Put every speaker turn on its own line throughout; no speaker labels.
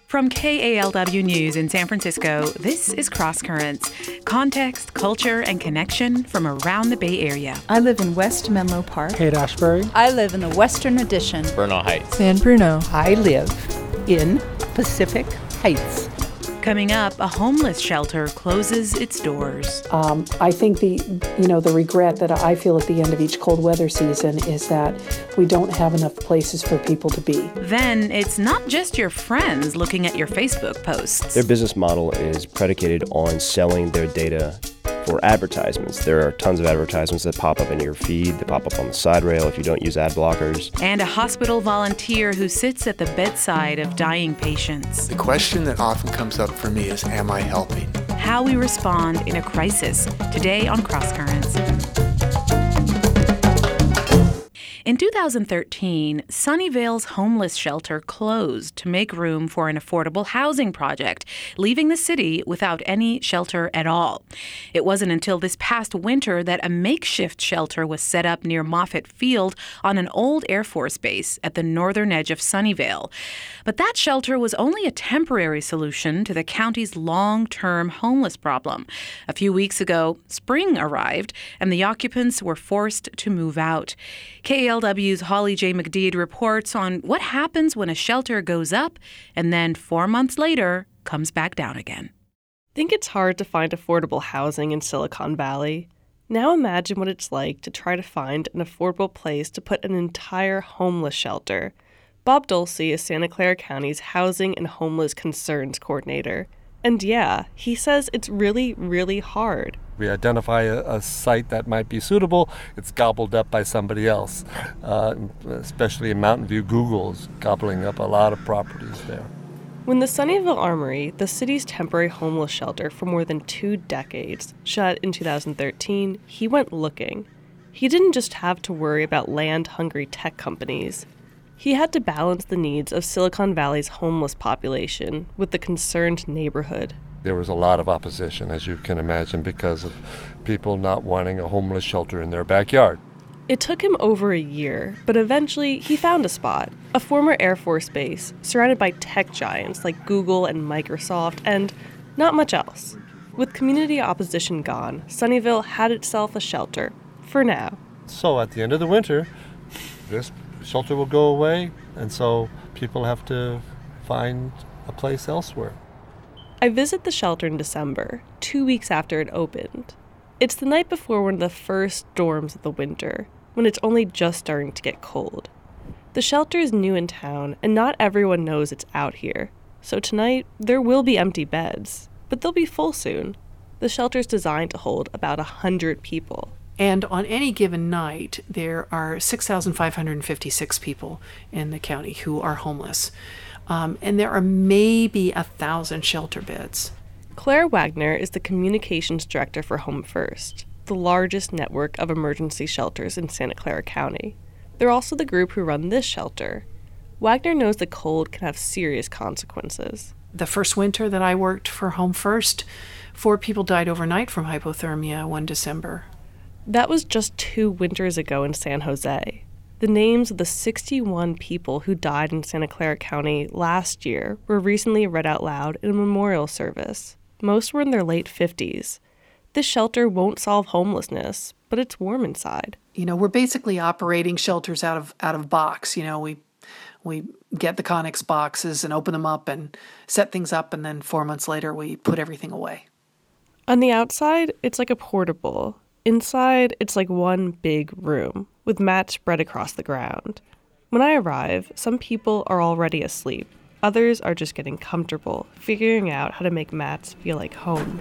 From KALW News in San Francisco, this is Cross Currents. Context, culture, and connection from around the Bay Area.
I live in West Menlo Park.
Haight-Ashbury.
I live in the Western Addition.
Bernal Heights.
San Bruno.
I live in Pacific Heights.
Coming up, a homeless shelter closes its doors.
I think the regret that I feel at the end of each cold weather season is that we don't have enough places for people to be.
Then it's not just your friends looking at your Facebook posts.
Their business model is predicated on selling their data for advertisements. There are tons of advertisements that pop up in your feed, that pop up on the side rail if you don't use ad blockers.
And a hospital volunteer who sits at the bedside of dying patients.
The question that often comes up for me is, am I helping?
How we respond in a crisis. Today on Cross Currents. In 2013, Sunnyvale's homeless shelter closed to make room for an affordable housing project, leaving the city without any shelter at all. It wasn't until this past winter that a makeshift shelter was set up near Moffett Field on an old Air Force base at the northern edge of Sunnyvale. But that shelter was only a temporary solution to the county's long-term homeless problem. A few weeks ago, spring arrived, and the occupants were forced to move out. KALW's Holly J. McDeed reports on what happens when a shelter goes up and then 4 months later comes back down again.
Think it's hard to find affordable housing in Silicon Valley? Now imagine what it's like to try to find an affordable place to put an entire homeless shelter. Bob Dulce is Santa Clara County's Housing and Homeless Concerns Coordinator. And yeah, he says it's really, really hard.
We identify a site that might be suitable, it's gobbled up by somebody else. Especially in Mountain View, Google's gobbling up a lot of properties there.
When the Sunnyvale Armory, the city's temporary homeless shelter for more than 2 decades, shut in 2013, he went looking. He didn't just have to worry about land-hungry tech companies. He had to balance the needs of Silicon Valley's homeless population with the concerned neighborhood.
There was a lot of opposition, as you can imagine, because of people not wanting a homeless shelter in their backyard.
It took him over a year, but eventually he found a spot, a former Air Force base surrounded by tech giants like Google and Microsoft, and not much else. With community opposition gone, Sunnyvale had itself a shelter, for now.
So at the end of the winter, this shelter will go away, and so people have to find a place elsewhere.
I visit the shelter in December, 2 weeks after it opened. It's the night before one of the first storms of the winter, when it's only just starting to get cold. The shelter is new in town, and not everyone knows it's out here. So tonight, there will be empty beds, but they'll be full soon. The shelter's designed to hold about 100 people.
And on any given night, there are 6,556 people in the county who are homeless. And there are maybe 1,000 shelter beds.
Claire Wagner is the communications director for Home First, the largest network of emergency shelters in Santa Clara County. They're also the group who run this shelter. Wagner knows the cold can have serious consequences.
The first winter that I worked for Home First, 4 people died overnight from hypothermia one December.
That was just 2 winters ago in San Jose. The names of the 61 people who died in Santa Clara County last year were recently read out loud in a memorial service. Most were in their late 50s. This shelter won't solve homelessness, but it's warm inside.
We're basically operating shelters out of box. We get the Connex boxes and open them up and set things up, and then 4 months later we put everything away.
On the outside, it's like a portable. Inside, it's like one big room, with mats spread across the ground. When I arrive, some people are already asleep. Others are just getting comfortable, figuring out how to make mats feel like home.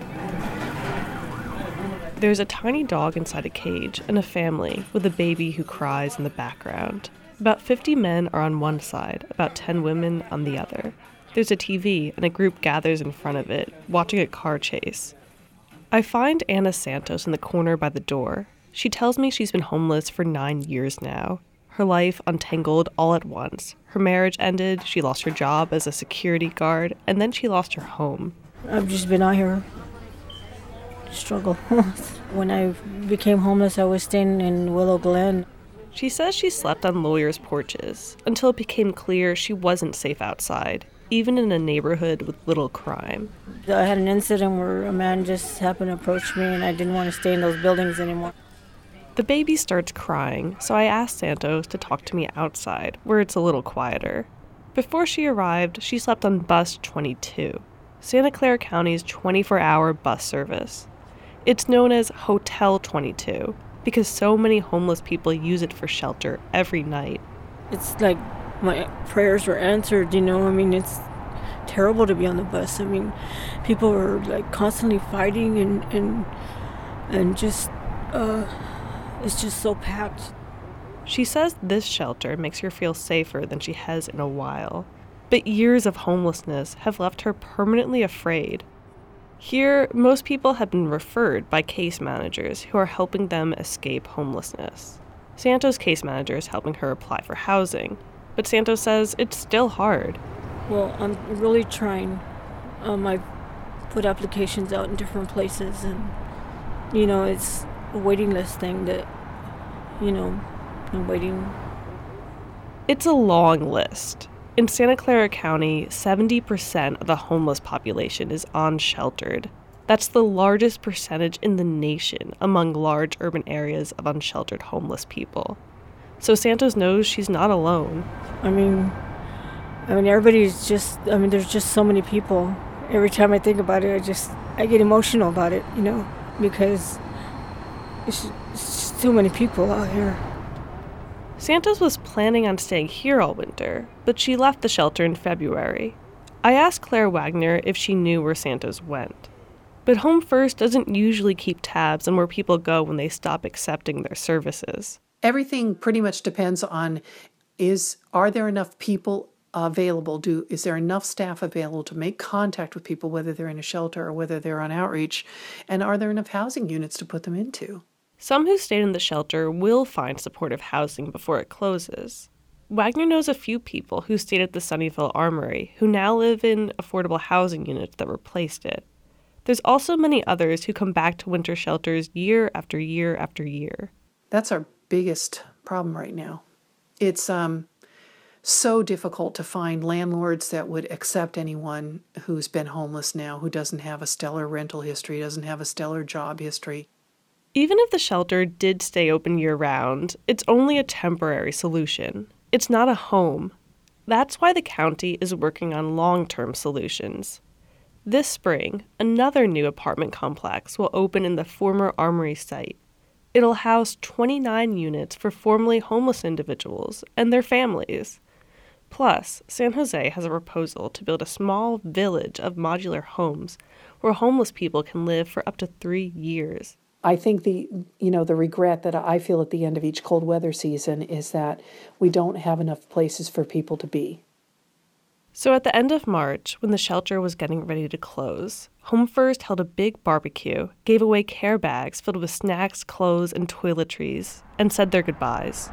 There's a tiny dog inside a cage and a family with a baby who cries in the background. About 50 men are on one side, about 10 women on the other. There's a TV, and a group gathers in front of it, watching a car chase. I find Anna Santos in the corner by the door. She tells me she's been homeless for 9 years now. Her life untangled all at once. Her marriage ended, she lost her job as a security guard, and then she lost her home.
I've just been out here struggle. When I became homeless, I was staying in Willow Glen.
She says she slept on lawyers' porches until it became clear she wasn't safe outside. even in a neighborhood with little crime.
I had an incident where a man just happened to approach me and I didn't want to stay in those buildings anymore.
The baby starts crying, so I asked Santos to talk to me outside, where it's a little quieter. Before she arrived, she slept on Bus 22, Santa Clara County's 24-hour bus service. It's known as Hotel 22 because so many homeless people use it for shelter every night.
It's like my prayers were answered, you know. I mean, it's terrible to be on the bus. I mean, people were like constantly fighting and just, it's just so packed.
She says this shelter makes her feel safer than she has in a while. But years of homelessness have left her permanently afraid. Here, most people have been referred by case managers who are helping them escape homelessness. Santos' case manager is helping her apply for housing, but Santos says it's still hard.
Well, I'm really trying. I've put applications out in different places, and, you know, it's a waiting list thing that, you know, I'm waiting.
It's a long list. In Santa Clara County, 70% of the homeless population is unsheltered. That's the largest percentage in the nation among large urban areas of unsheltered homeless people. So Santos knows she's not alone.
I mean, everybody's just, there's just so many people. Every time I think about it, I get emotional about it, you know, because it's just too many people out here.
Santos was planning on staying here all winter, but she left the shelter in February. I asked Claire Wagner if she knew where Santos went. But Home First doesn't usually keep tabs on where people go when they stop accepting their services.
Everything pretty much depends on are there enough people available? Is there enough staff available to make contact with people, whether they're in a shelter or whether they're on outreach? And are there enough housing units to put them into?
Some who stayed in the shelter will find supportive housing before it closes. Wagner knows a few people who stayed at the Sunnyvale Armory who now live in affordable housing units that replaced it. There's also many others who come back to winter shelters year after year after year.
That's our biggest problem right now. It's so difficult to find landlords that would accept anyone who's been homeless now, who doesn't have a stellar rental history, doesn't have a stellar job history.
Even if the shelter did stay open year-round, it's only a temporary solution. It's not a home. That's why the county is working on long-term solutions. This spring, another new apartment complex will open in the former Armory site. It'll house 29 units for formerly homeless individuals and their families. Plus, San Jose has a proposal to build a small village of modular homes where homeless people can live for up to 3 years.
I think the regret that I feel at the end of each cold weather season is that we don't have enough places for people to be.
So at the end of March, when the shelter was getting ready to close, Home First held a big barbecue, gave away care bags filled with snacks, clothes, and toiletries, and said their goodbyes.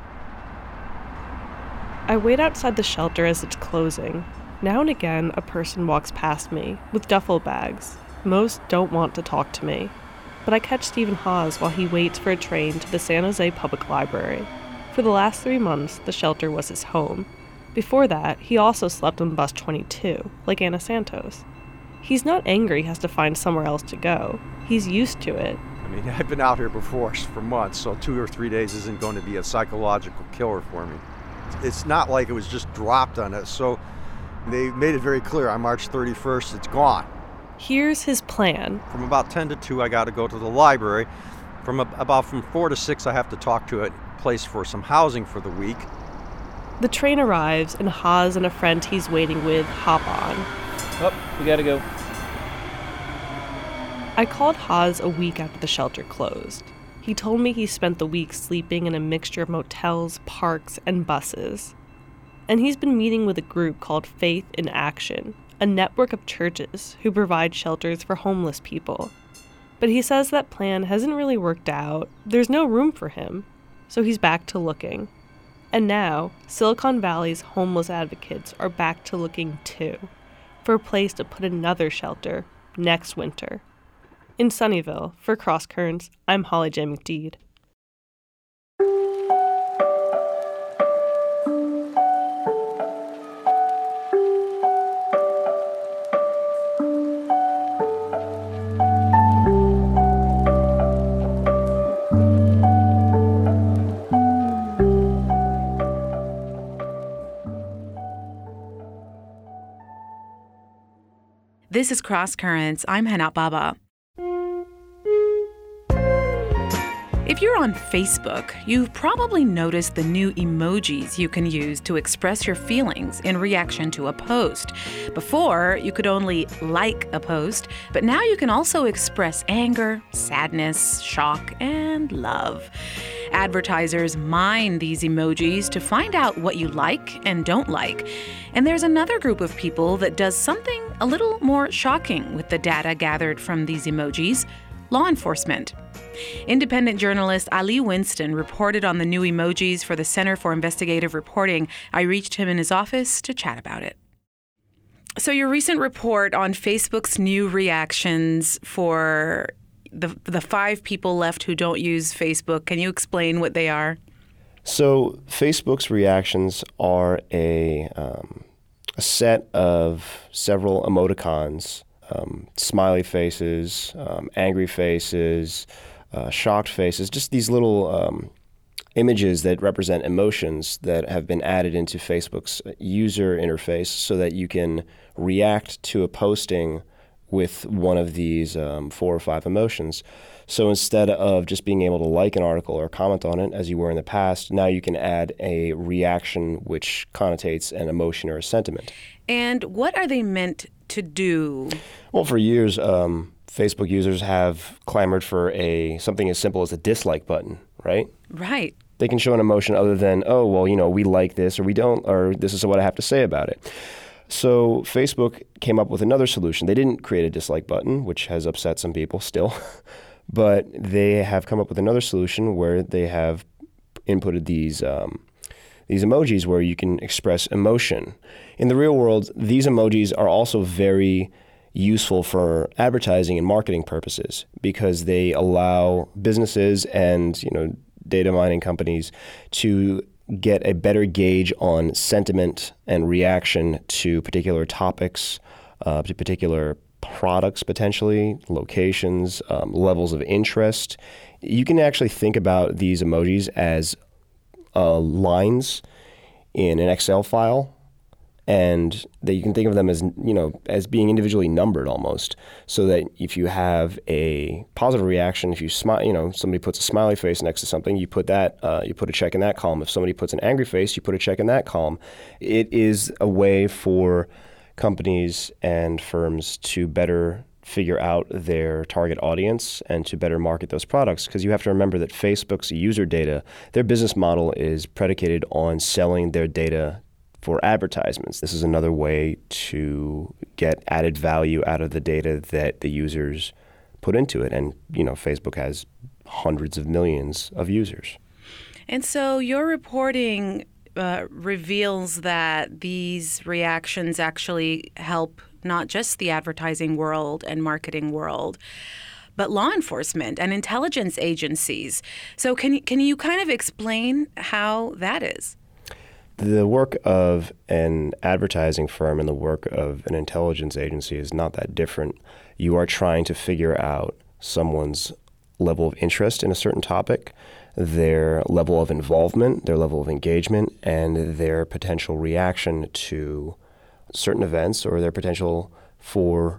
I wait outside the shelter as it's closing. Now and again, a person walks past me with duffel bags. Most don't want to talk to me. But I catch Stephen Hawes while he waits for a train to the San Jose Public Library. For the last 3 months, the shelter was his home. Before that, he also slept on Bus 22, like Anna Santos. He's not angry he has to find somewhere else to go. He's used to it.
I mean, I've been out here before for months, so 2 or 3 days isn't going to be a psychological killer for me. It's not like it was just dropped on us, so they made it very clear on March 31st, it's gone.
Here's his plan.
From about 10 to 2, I got to go to the library. From 4 to 6, I have to talk to a place for some housing for the week.
The train arrives, and Hawes and a friend he's waiting with hop on.
Oh, we gotta go.
I called Hawes a week after the shelter closed. He told me he spent the week sleeping in a mixture of motels, parks, and buses. And he's been meeting with a group called Faith in Action, a network of churches who provide shelters for homeless people. But he says that plan hasn't really worked out. There's no room for him. So he's back to looking. And now, Silicon Valley's homeless advocates are back to looking too, for a place to put another shelter next winter. In Sunnyvale, for Cross Currents, I'm Holly J. McDeed.
This is Cross Currents. I'm Henat Baba. If you're on Facebook, you've probably noticed the new emojis you can use to express your feelings in reaction to a post. Before, you could only like a post, but now you can also express anger, sadness, shock, and love. Advertisers mine these emojis to find out what you like and don't like. And there's another group of people that does something a little more shocking with the data gathered from these emojis: law enforcement. Independent journalist Ali Winston reported on the new emojis for the Center for Investigative Reporting. I reached him in his office to chat about it. So your recent report on Facebook's new reactions for the 5 people left who don't use Facebook, can you explain what they are?
So Facebook's reactions are a set of several emoticons, smiley faces, angry faces, shocked faces, just these little images that represent emotions that have been added into Facebook's user interface so that you can react to a posting with one of these 4 or 5 emotions. So instead of just being able to like an article or comment on it as you were in the past, now you can add a reaction which connotates an emotion or a sentiment.
And what are they meant to do?
Well, for years, Facebook users have clamored for something as simple as a dislike button, right?
Right.
They can show an emotion other than, oh, well, we like this or we don't, or this is what I have to say about it. So Facebook came up with another solution. They didn't create a dislike button, which has upset some people still, but they have come up with another solution where they have inputted these emojis where you can express emotion. In the real world, these emojis are also very useful for advertising and marketing purposes because they allow businesses and data mining companies to get a better gauge on sentiment and reaction to particular topics, to particular products potentially, locations, levels of interest. You can actually think about these emojis as lines in an Excel file, and that you can think of them as being individually numbered almost, so that if you have a positive reaction, if you smile, somebody puts a smiley face next to something, you put a check in that column. If somebody puts an angry face, you put a check in that column. It is a way for companies and firms to better figure out their target audience and to better market those products, because you have to remember that Facebook's user data, their business model is predicated on selling their data for advertisements. This is another way to get added value out of the data that the users put into it. And, Facebook has hundreds of millions of users.
And so your reporting reveals that these reactions actually help not just the advertising world and marketing world, but law enforcement and intelligence agencies. So can you kind of explain how that is?
The work of an advertising firm and the work of an intelligence agency is not that different. You are trying to figure out someone's level of interest in a certain topic, their level of involvement, their level of engagement, and their potential reaction to certain events or their potential for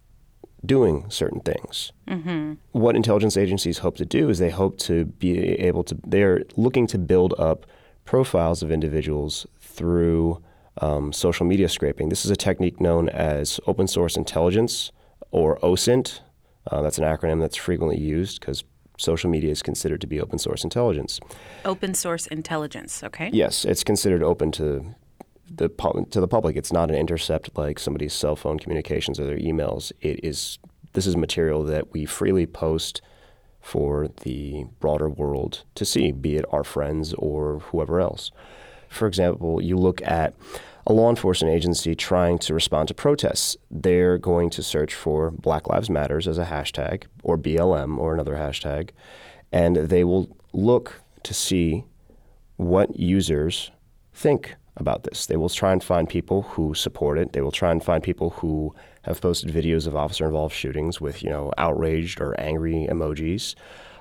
doing certain things. Mm-hmm. What intelligence agencies hope to do is they hope to be able to, they're looking to build up profiles of individuals through social media scraping. This is a technique known as open source intelligence, or OSINT. That's an acronym that's frequently used because social media is considered to be open source intelligence. Open source intelligence, okay? Yes, it's considered open to the public. It's not an intercept like somebody's cell phone communications or their emails. This is material that we freely post for the broader world to see, be it our friends or whoever else. For example, you look at a law enforcement agency trying to respond to protests. They're going to search for Black Lives Matters as a hashtag, or BLM or another hashtag, and they will look to see what users think about this. They will try and find people who support it. They will try and find people who have posted videos of officer-involved shootings with, outraged or angry emojis.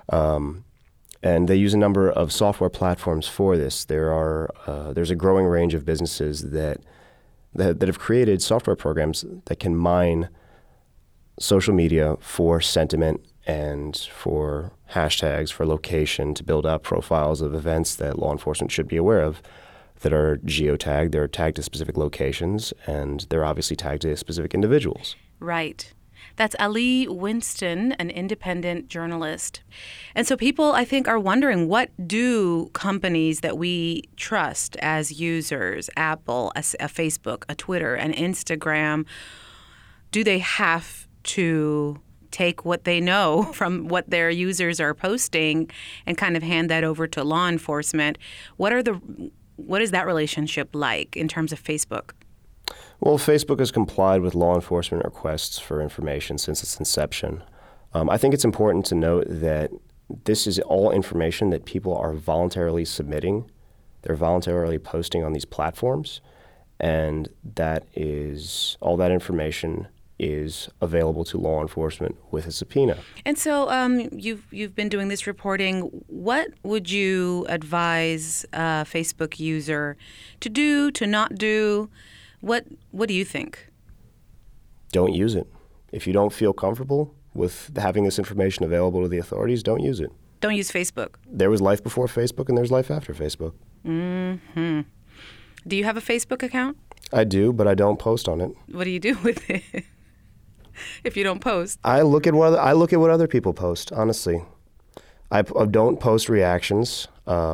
And they use a number of software platforms for this. There's a growing range of businesses that have created software programs that can mine social media for sentiment and for hashtags, for location, to build out profiles of events that law enforcement should be aware of that are geotagged. They're tagged to specific locations, and they're obviously tagged to specific individuals.
Right. That's Ali Winston, an independent journalist. And so people, I think, are wondering, what do companies that we trust as users, Apple, a Facebook, a Twitter, an Instagram, do they have to take what they know from what their users are posting and kind of hand that over to law enforcement? What is that relationship like in terms of Facebook?
Well, Facebook has complied with law enforcement requests for information since its inception. I think it's important to note that this is all information that people are voluntarily submitting. They're voluntarily posting on these platforms, and all that information is available to law enforcement with a subpoena.
And so you've been doing this reporting. What would you advise a Facebook user to do, to not do? What do you think?
Don't use it. If you don't feel comfortable with having this information available to the authorities, don't use it.
Don't use Facebook.
There was life before Facebook and there's life after Facebook.
Mm-hmm. Do you have a Facebook account?
I do, but I don't post on it.
What do you do with it if you don't post?
I look at what other people post, honestly. I don't post reactions.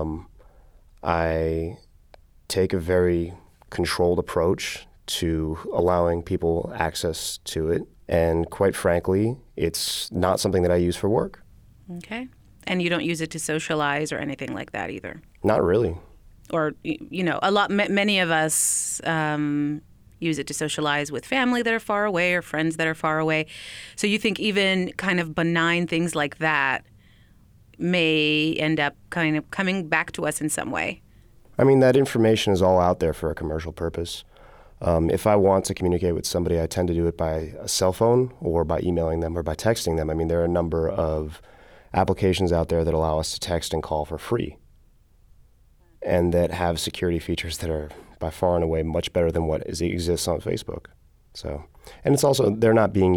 I take a very controlled approach to allowing people access to it. And quite frankly, it's not something that I use for work.
Okay. And you don't use it to socialize or anything like that either?
Not really.
Or, many of us use it to socialize with family that are far away or friends that are far away. So you think even kind of benign things like that may end up kind of coming back to us in some way?
I mean, that information is all out there for a commercial purpose. If I want to communicate with somebody, I tend to do it by a cell phone or by emailing them or by texting them. I mean, there are a number of applications out there that allow us to text and call for free and that have security features that are by far and away much better than what exists on Facebook. And it's also, they're not being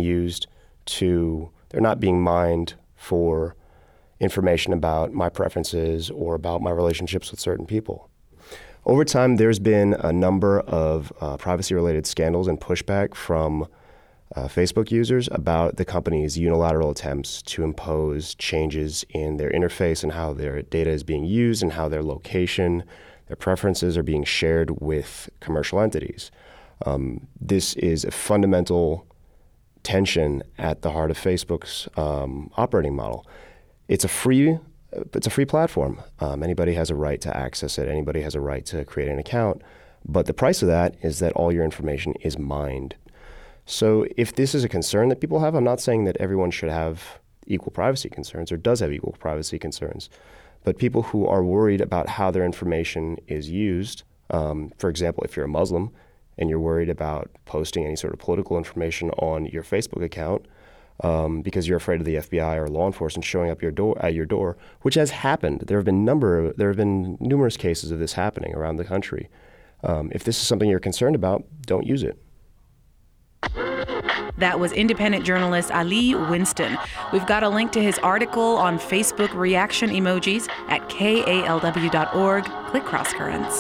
mined for information about my preferences or about my relationships with certain people. Over time, there's been a number of privacy-related scandals and pushback from Facebook users about the company's unilateral attempts to impose changes in their interface and how their data is being used and how their location, their preferences are being shared with commercial entities. This is a fundamental tension at the heart of Facebook's operating model. It's a free platform. Anybody has a right to access it. Anybody has a right to create an account. But the price of that is that all your information is mined. So if this is a concern that people have, I'm not saying that everyone should have equal privacy concerns or does have equal privacy concerns. But people who are worried about how their information is used, for example, if you're a Muslim and you're worried about posting any sort of political information on your Facebook account, because you're afraid of the FBI or law enforcement showing up at your door, which has happened. There have been numerous cases of this happening around the country. If this is something you're concerned about, don't use it.
That was independent journalist Ali Winston. We've got a link to his article on Facebook reaction emojis at kalw.org. Click Cross Currents.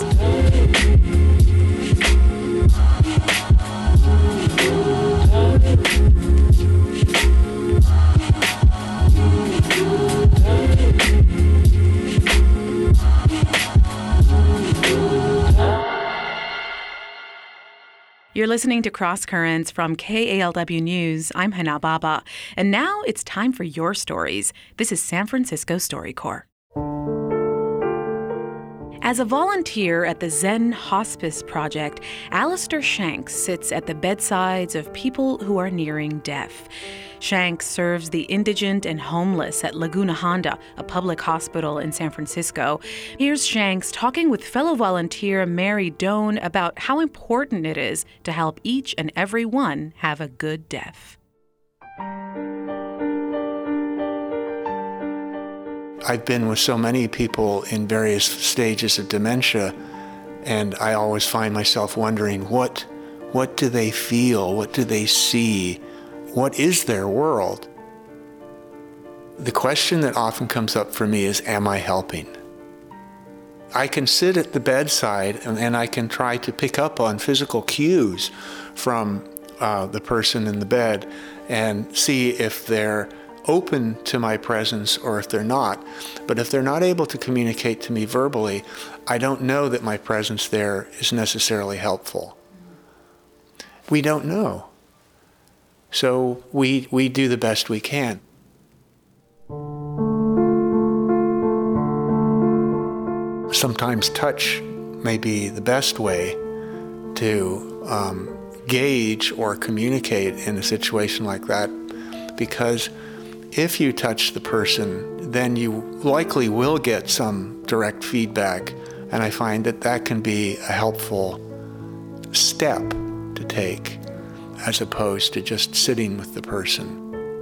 You're listening to Cross Currents from KALW News. I'm Hana Baba. And now it's time for your stories. This is San Francisco StoryCorps. As a volunteer at the Zen Hospice Project, Alistair Shanks sits at the bedsides of people who are nearing death. Shanks serves the indigent and homeless at Laguna Honda, a public hospital in San Francisco. Here's Shanks talking with fellow volunteer Mary Doan about how important it is to help each and every one have a good death.
I've been with so many people in various stages of dementia, and I always find myself wondering, what do they feel? What do they see what is their world? The question that often comes up for me is, am I helping? I can sit at the bedside and I can try to pick up on physical cues from the person in the bed and see if they're open to my presence or if they're not. But if they're not able to communicate to me verbally, I don't know that my presence there is necessarily helpful. We don't know. So we do the best we can. Sometimes touch may be the best way to gauge or communicate in a situation like that, because if you touch the person, then you likely will get some direct feedback, and I find that that can be a helpful step to take as opposed to just sitting with the person.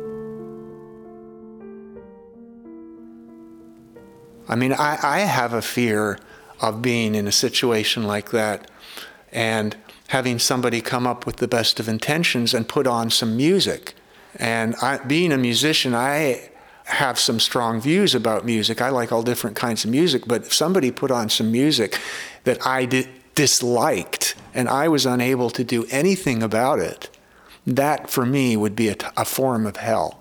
I mean, I have a fear of being in a situation like that and having somebody come up with the best of intentions and put on some music. And being a musician, I have some strong views about music. I like all different kinds of music, but if somebody put on some music that I disliked and I was unable to do anything about it, that for me would be a form of hell.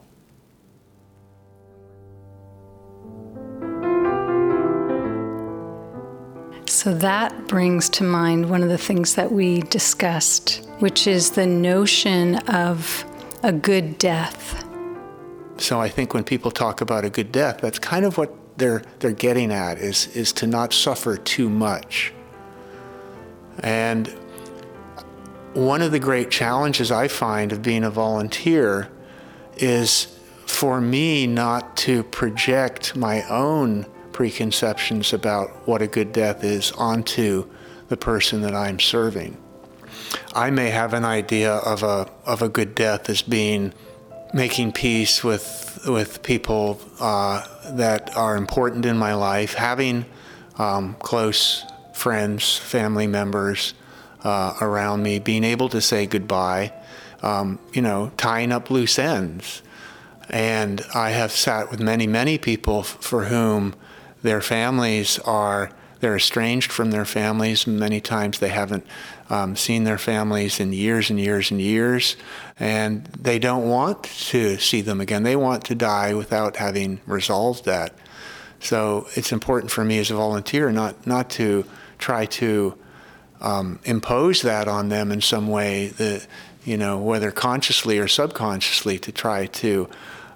So that brings to mind one of the things that we discussed, which is the notion of a good death.
So I think when people talk about a good death, that's kind of what they're getting at, is to not suffer too much. And one of the great challenges I find of being a volunteer is for me not to project my own preconceptions about what a good death is onto the person that I'm serving. I may have an idea of a good death as being making peace with people that are important in my life, having close friends, family members around me, being able to say goodbye, tying up loose ends. And I have sat with many, many people for whom their families they're estranged from their families. Many times they haven't seen their families in years and years and years, and they don't want to see them again. They want to die without having resolved that. So it's important for me as a volunteer not to try to impose that on them in some way, that, whether consciously or subconsciously, to try to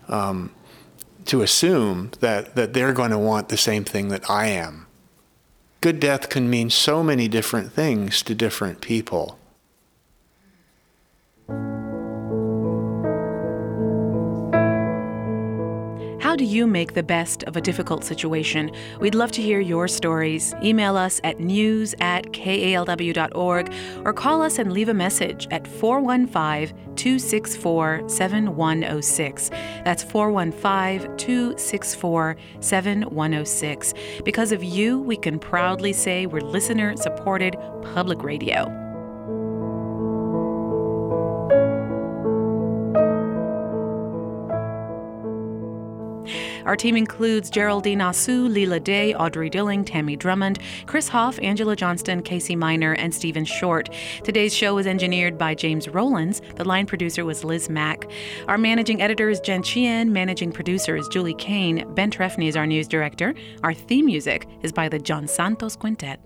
assume that they're going to want the same thing that I am. Good death can mean so many different things to different people.
How do you make the best of a difficult situation? We'd love to hear your stories. Email us at news@kalw.org or call us and leave a message at 415-264-7106. That's 415-264-7106. Because of you, we can proudly say we're listener-supported public radio. Our team includes Geraldine Asu, Leela Day, Audrey Dilling, Tammy Drummond, Chris Hoff, Angela Johnston, Casey Miner, and Stephen Short. Today's show was engineered by James Rowlands. The line producer was Liz Mack. Our managing editor is Jen Chien. Managing producer is Julie Kane. Ben Trefny is our news director. Our theme music is by the John Santos Quintet.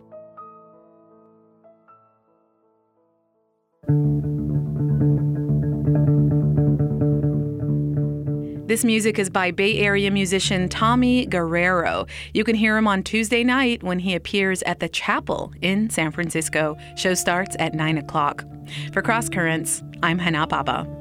This music is by Bay Area musician Tommy Guerrero. You can hear him on Tuesday night when he appears at the Chapel in San Francisco. Show starts at 9 o'clock. For Cross Currents, I'm Hana Papa.